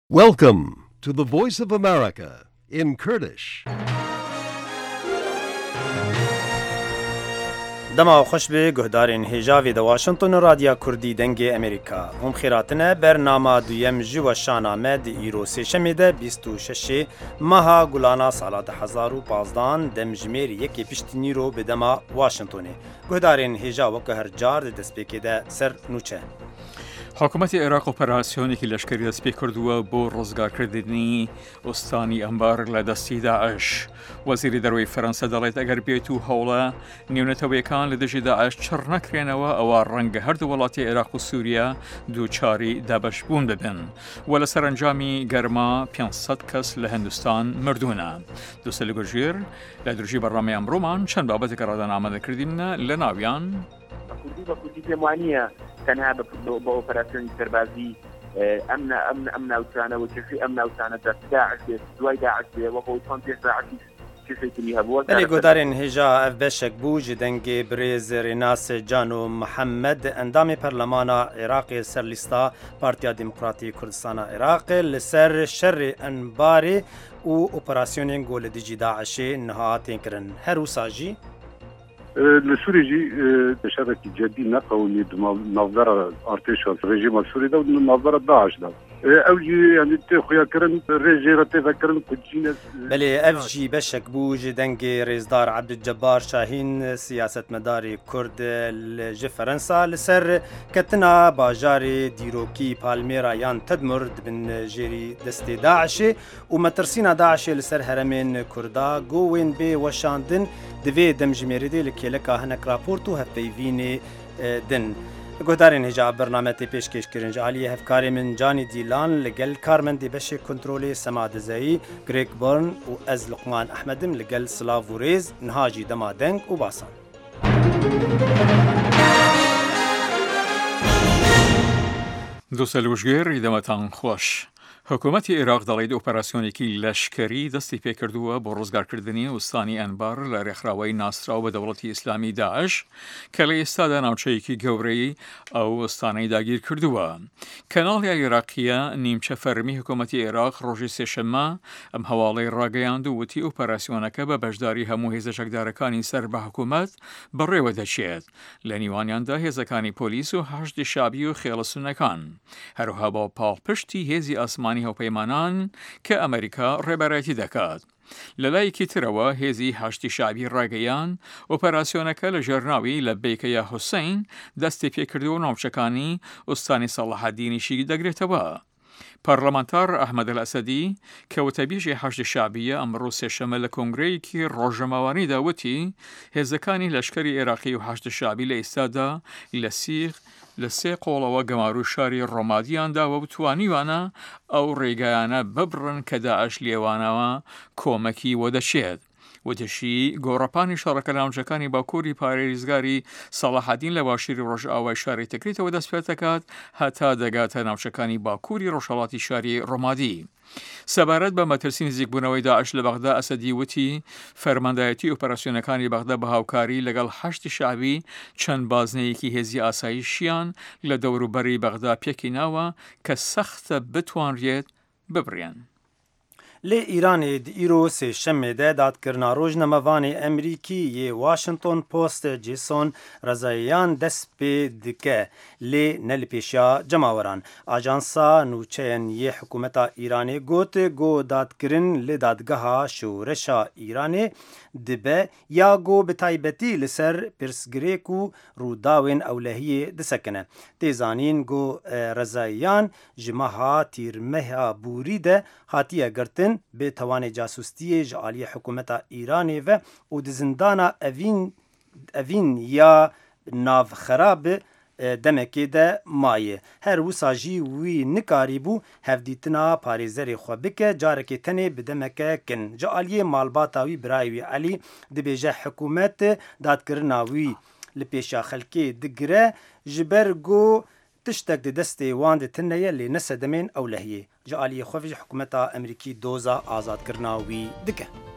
Welcome to the Voice of America in Kurdish. دما خوش به گهدارین هجاوی د واشنگتن رادیو کردی دنگ امریکا هم خیراتنه برنامه دویم جو شانامه د ایرو سشمیده 26 ماه گلانا سال 2015 دمجمیر یکی پشتینی رو به دما واشنگتن گهدارین هجا و که هر جار د دسپیکیده سر نوچه حکومت عراق اپراسیونێکی لەشکری دەست پێ کردووە بۆ ڕزگارکردنی ئۆستانی ئەمبار لە دەستی داعش. وەزیری دەرەوەی فەرەنسا دەڵێت ئەگەر بێت و هەوڵە نێونەتەوەیەکان لە دژی داعش چڕ نەکرێنەوە ئەوە ڕەنگە هەردوو وڵاتی عێراق و سووریا دووچاری دابەشبوون ببن. وە لە سەرنجامی گەرما 500 کەس لە هەندوستان مردوونە. دووسە لە گۆژێر لە درژی بەڕامەی ئەمڕۆمان چەند بابەتێک ڕادان ئامادەکردینە لە ناویان تنها بأوبراسيون سربازي أمن أوتانا وكيفي أمن أوتانا داعش دوای داعش وقوي صنطيح داعش بله گودارین هجا اف بشک بوج دنگ بریز ریناس جانو محمد اندام پرلمانا عراق سر لیستا پارتیا دموکراتی کردستان عراق لسر شر انباری و اپراسیون گول دیجی داعش نهاتین کرن هرو ساجی السوري شبكة جديد نقوني نظارة ارتيش الرجيم السوري ده ونظارة داعش ده اوجي يعني تخويا كرن رجيرة تذكرن كجينس بلي افجي بشك بوج دنجي ريزدار عبد الجبار شاهين سياسة مداري كرد لجي فرنسا لسر كتنا باجاري ديروكي بالميرا يان تدمر بن جيري دستي داعش ومترسينا داعش لسر هرمين كردا قوين بي وشاندن دوی دمجمێری دێ لە کێلەکە هەنێک راپۆرت و هەفتەیڤینێ دن. گۆدارین هێجا بەرنامەتی پێشکەشکردن عالیە هەفکاری من جانی دیلان لەگەل کارمەندی بەشێ کۆنترۆلی سەمادەزایی گرێک بۆرن و ئەز لوقمان ئەحمەدم لەگەل سلااو و ڕێز نهاجی دەما دەنگ و باسان. دووسە لەژگێر دەمەتان خۆش. حکوومەتی عێراق دەڵێت ئۆپەراسیۆنێکی لەشکری دەستی پێکردووە بۆ ڕزگارکردنی ئوستانی ئەنبار لە ڕێکخراوەی ناسراو بە دەوڵەتی ئیسلامی داعش کە لە ئێستادا ناوچەیەکی گەورەی ئەو ئوستانەی داگیر کردووە. کەناڵی عێراقیە نیمچە فەرمی حکوومەتی عێراق ڕۆژی سێشەممە ئەم هەواڵەی ڕاگەیاند و وتی ئۆپەراسیۆنەکە بە بەشداری هەموو هێزە شەکدارەکانی سەر بە حکوومەت بەڕێوە دەچێت. لە نیوانیاندا هێزەکانی پۆلیس و هەشتی شابی و خێڵە سونەکان. هەروها بۆ پاڵپشتی هێزی ئاسمانی هەوپەیمانان کە ئەمریکا ڕێبەرەتی دەکات. لەلایەکی ترەوە هێزی هەشتی شابی ڕاگەیان ئۆپەراسیۆنەکە لە ژێرناوی لە بیکەیە حوسەین دەستی پێکردو و ناوچەکانی ئوستانی سەڵاحەدینیشی دەگرێتەوە. پەرلەمانتار ئەحمەد ئەسەدی کە وتەبیژی هەشتی شابیە ئەمڕۆ سێشەمە لە کۆنگرەیەکی ڕۆژنامەوانیدا وتی هێزەکانی لەشکری عێراقی و هەشتی شابی لە ئێستادا لە سیغ لە سێ قۆڵەوە گەمار و شاری ڕۆمادیانداوە و توانیوانە ئەو ڕێگایانە ببڕن کە داعش لێوانەوە کۆمەکی وەدەچێت. وتشی گۆڕەپانی شەڕەکە ناوچەکانی باکووری پارێزگاری سەڵاحەدین لە باشووری ڕۆژئاوای شاری تەکریتەوە دەست پێ دەکات هەتا دەگاتە ناوچەکانی باکووری ڕۆژهەڵاتی شاری ڕۆمادی. سەبارەت بە مەترسی نزیکبوونەوەی داعش لە بەغدا ئەسەدی وتی فەرماندایەتی ئۆپەراسیۆنەکانی بەغدا بە هاوکاری لەگەڵ هەشتی شابی چەند بازنەیەکی هێزی ئاسایشیان لە دەوروبەری بەغدا پێکی ناوە کە سەختە بتوانرێت ببڕێن. لی ایرانی د ایرو سه شمده دادکرنا روزنامه‌وانی امریکی ی واشنگتن پست جیسون رضاییان دست به دکه لی نلپیشا جماوران آژانسا نوچین ی حکومت ایرانی گوت گو دادکرین لی دادگاه شورشا ایرانی دبه یا گو بتایبتی لسر پرسگریکو روداوین اولهی دسکنه تیزانین گو رضاییان جماها تیرمه بوریده هاتیه گرتن به توان جاسوستی جعالی حکومت ایرانی و دزندانا اوین یا ناو خراب دمکی ده مایه هر وساجی وی نکاری بو هفدیتنا پاریزری خوابکه جارکی تنه بدمکه کن جعالی مالباتاوی برایوی علی دبیجه حکومت دادکرناوی لپیشا خلکی دگره جبرگو تشتك دي دستي واند تنية اللي نسدمين أولهية جعلي خوفج حكومتها أمريكي دوزا آزاد كرناوي دكه